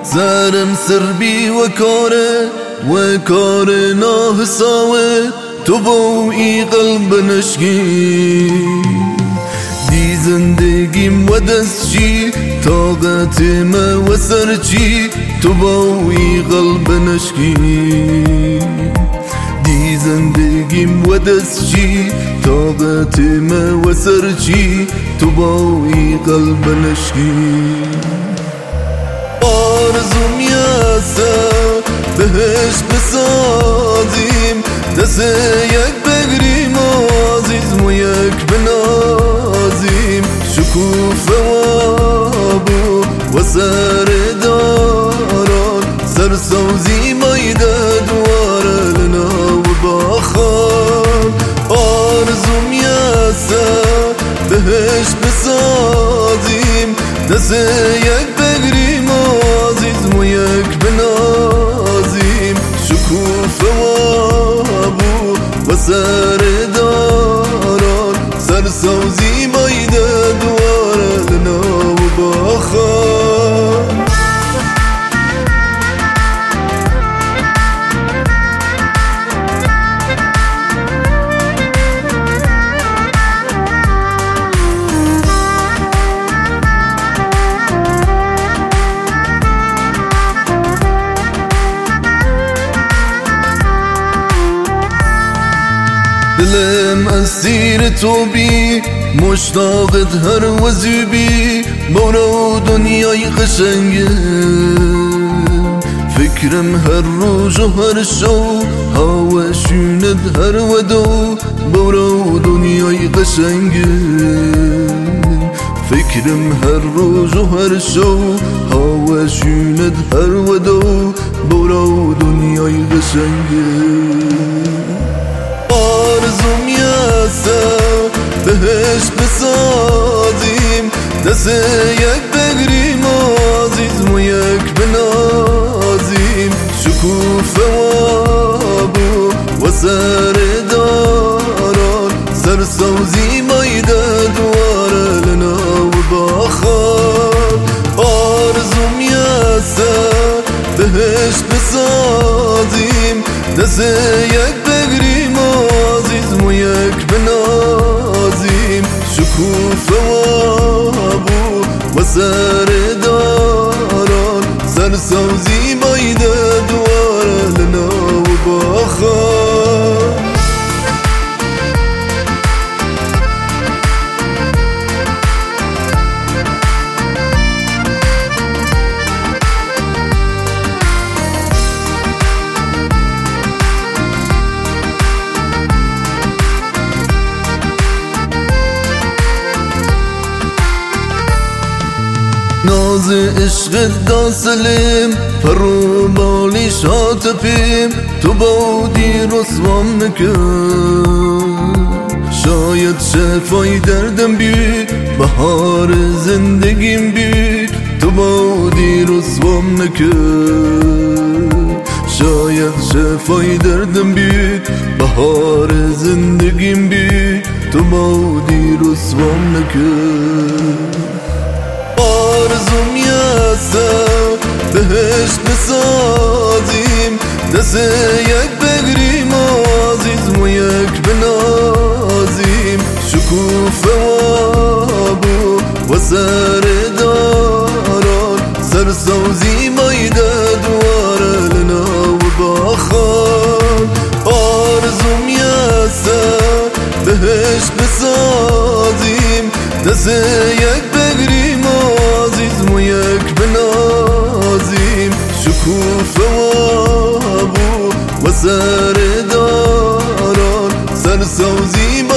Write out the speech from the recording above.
سرم سر بی و کار ناحساوه تو با ای قلب نشکی دی زندگیم و دست چی طاقت ما و سر چی تو با ای قلب نشکی دی زندگیم و دست چی طاقت ما و سر چی تو با ای قلب نشکی آرزوم یاسه بهش بسازیم دست یک بگیریم عزیز و یک بنازیم شکوفه و ابو و سر داران سرسوزی مایده دواره لنا و باخان آرزوم یاسه بهش بسازیم دست یک بگیریم عزیز و یک بنازیم شکوفه و ابو و سر داران سرسوزی مایده دواره لنا و باخان دلم اسیر تو بی مشتاقت هر وزی بی برو دنیای قشنگه فکرم هر روز و هر شو هواشونت هر ودو برو دنیای قشنگه فکرم هر روز و هر شو هواشونت هر ودو برو دنیای قشنگه آرزوم یاسه بهش بسازیم دست یک بگیریم عزیز و یک بنازیم شکوفه و ابو و سر داران سرسوزی مایده دواره لنا و باخان آرزوم یاسه بهش بسازیم دست یک بگیریم عزیز و یک بنازیم شکوفه و ابو و سر داران سرسوزی مایده دواره لنا و باخان ناز عشقت داسلیم فرو بالی شاتپیم تو بودی رسوام نکن شاید شفای دردم بید بهار زندگیم بید تو بودی رسوام نکن شاید شفای دردم بید بهار زندگیم بید تو بودی رسوام نکن آرزوم یاسه بهش بسازیم دست یک بگیریم عزیز و یک بنازیم شکوفه و ابو و سر داران سرسوزی مایده دواره لنا و باخان آرزوم یاسه بهش بسازیم دست یک بگیریم عزیز و یک بنازیم شکوفه و ابو و سر داران سرسوزی